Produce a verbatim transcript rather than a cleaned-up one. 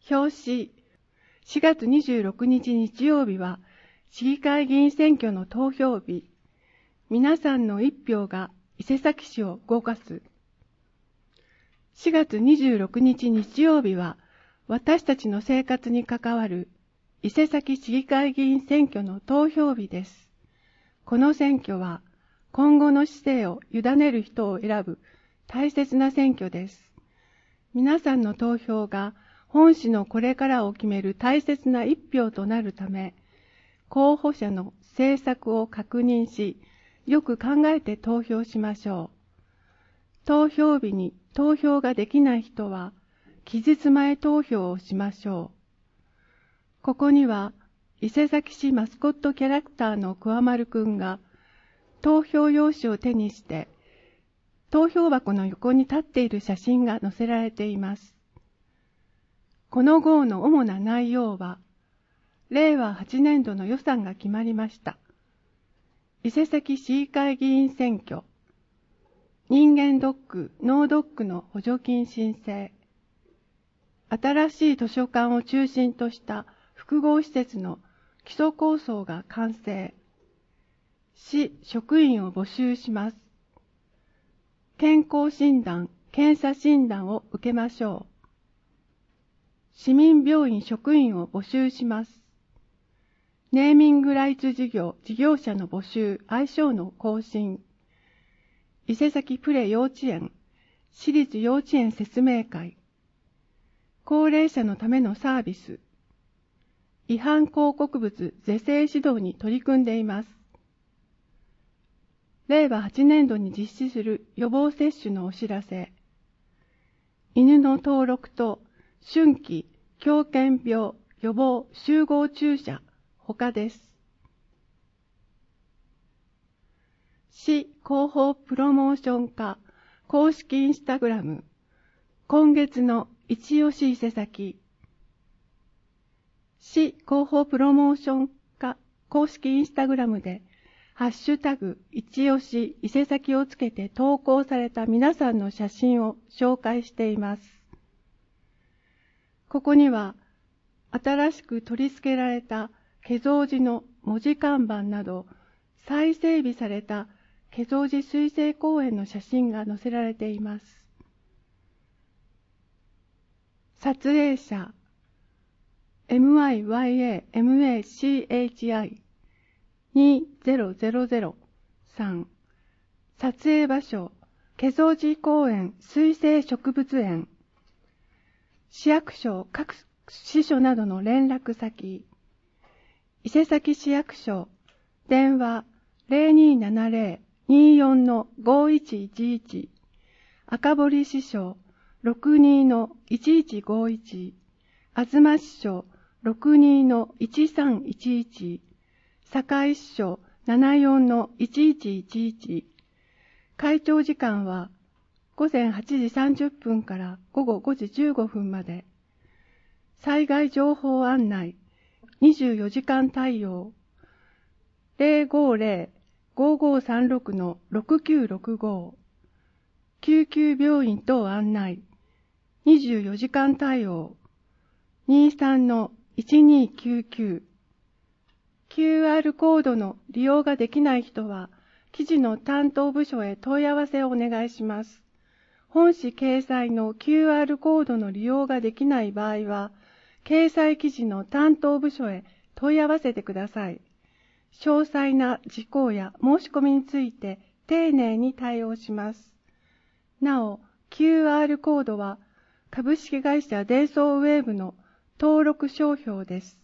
表紙、しがつにじゅうろくにち日曜日は市議会議員選挙の投票日。皆さんの一票が伊勢崎市を動かす。しがつにじゅうろくにち日曜日は私たちの生活に関わる伊勢崎市議会議員選挙の投票日です。この選挙は今後の市政を委ねる人を選ぶ大切な選挙です。皆さんの投票が本市のこれからを決める大切な一票となるため、候補者の政策を確認し、よく考えて投票しましょう。投票日に投票ができない人は、期日前投票をしましょう。ここには、伊勢崎市マスコットキャラクターの桑丸くんが、投票用紙を手にして、投票箱の横に立っている写真が載せられています。この号の主な内容は、れいわはちねんどの予算が決まりました。伊勢崎市議会議員選挙、人間ドック、脳ドックの補助金申請、新しい図書館を中心とした複合施設の基礎構想が完成、市職員を募集します。健康診断、検査診断を受けましょう。市民病院職員を募集します。ネーミングライツ事業、事業者の募集、愛称の更新。伊勢崎プレ幼稚園、私立幼稚園説明会。高齢者のためのサービス。違反広告物是正指導に取り組んでいます。れいわはちねんどに実施する予防接種のお知らせ。犬の登録と春季狂犬病予防集合注射他です。市広報プロモーション課公式インスタグラム今月の一押し伊勢崎。市広報プロモーション課公式インスタグラムでハッシュタグ一押し伊勢崎をつけて投稿された皆さんの写真を紹介しています。ここには新しく取り付けられた化造寺の文字看板など再整備された化造寺水生公園の写真が載せられています。撮影者 エムアイワイエーエムエーシーエイチアイにせんさん 撮影場所化造寺公園水生植物園市役所各支所などの連絡先伊勢崎市役所電話 ゼロにーななゼロ にーよん ごいちいちいち 赤堀支所 ろくにー いちいちごいち 東支所 ろくにー いちさんいちいち堺支所 ななよん いちいちいちいち会長時間はごぜんはちじさんじゅっぷんからごごごじじゅうごふんまで災害情報案内にじゅうよじかん対応 ゼロごゼロ ごごさんろく ろくきゅうろくご 救急病院等案内にじゅうよじかん対応 にじゅうさん いちにーきゅうきゅう キューアール コードの利用ができない人は記事の担当部署へ問い合わせをお願いします。本誌掲載の キューアール コードの利用ができない場合は掲載記事の担当部署へ問い合わせてください。詳細な事項や申し込みについて丁寧に対応します。なお、キューアール コードは株式会社デイソーウェーブの登録商標です。